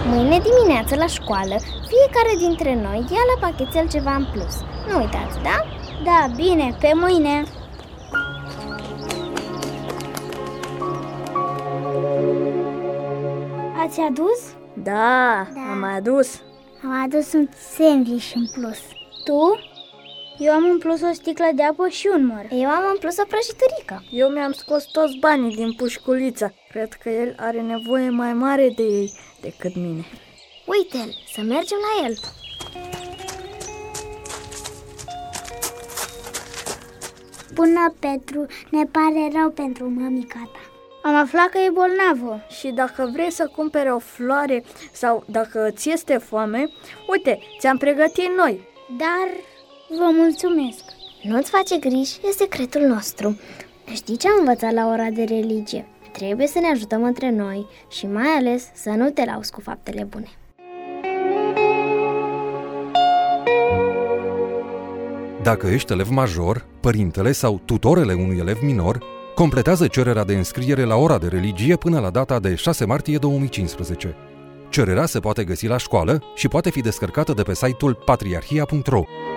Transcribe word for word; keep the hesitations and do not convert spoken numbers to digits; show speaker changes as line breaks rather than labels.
Mâine dimineață la școală, fiecare dintre noi ia la pachetel ceva în plus. Nu uitați, da?
Da, bine, pe mâine. Ați adus?
Da,
Da.
am mai adus.
Am adus un sandwich în plus. Tu? Eu am în plus o sticlă de apă și un măr.
Eu am în plus o prăjiturică.
Eu mi-am scos toți banii din pușculiță. Cred că el are nevoie mai mare de ei decât mine.
Uite-l, să mergem la el.
Bună, Petru, ne pare rău pentru mămica ta. Am aflat că e bolnavă.
Și dacă vrei să cumpere o floare sau dacă ți este foame, uite, ți-am pregătit noi.
Dar vă mulțumesc.
Nu-ți face griji, e secretul nostru. Știi ce am învățat la ora de religie? Trebuie să ne ajutăm între noi și mai ales să nu te lauzi cu faptele bune.
Dacă ești elev major, părintele sau tutorele unui elev minor, completează cererea de înscriere la ora de religie până la data de șase martie două mii cincisprezece. Cererea se poate găsi la școală și poate fi descărcată de pe site-ul patriarhia punct ro.